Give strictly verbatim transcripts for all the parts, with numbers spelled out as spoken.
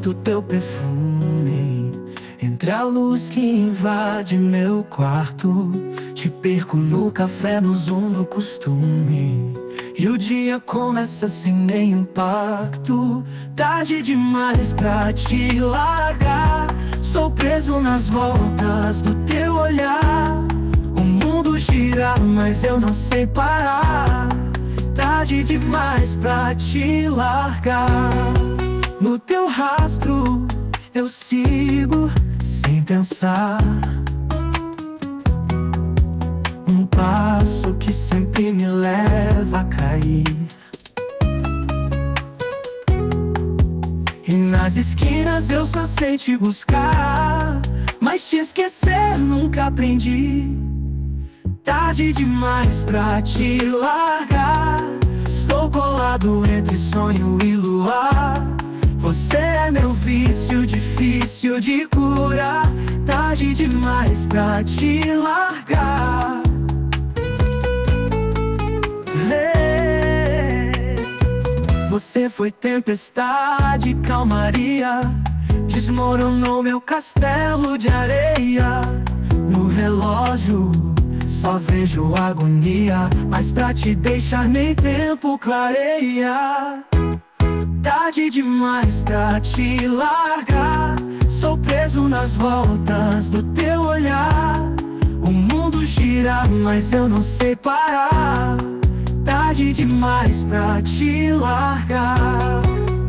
sinto teu perfume entre a luz que invade meu quarto. Te perco no café, no zoom do costume, e o dia começa sem nenhum pacto. Tarde demais pra te largar, sou preso nas voltas do teu olhar. O mundo gira, mas eu não sei parar. Tarde demais pra te largar. No teu rastro eu sigo sem pensar, um passo que sempre me leva a cair. E nas esquinas eu só sei te buscar, mas te esquecer nunca aprendi. Tarde demais pra te largar, estou colado entre sonho e luar. Você é meu vício, difícil de curar. Tarde demais pra te largar. Hey, você foi tempestade, calmaria, desmoronou meu castelo de areia. No relógio só vejo agonia, mas pra te deixar nem tempo clareia. Tarde demais pra te largar, sou preso nas voltas do teu olhar. O mundo gira, mas eu não sei parar. Tarde demais pra te largar.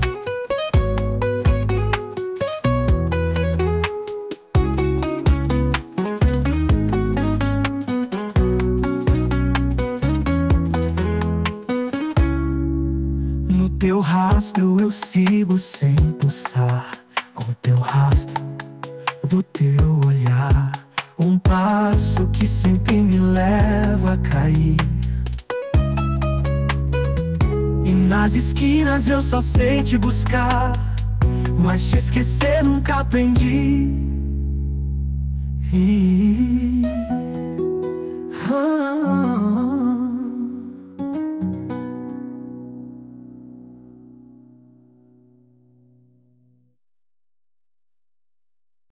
No teu rastro eu sigo sem pulsar, com o teu rastro do teu olhar. Um passo que sempre me leva a cair. E nas esquinas eu só sei te buscar, mas te esquecer nunca aprendi. E...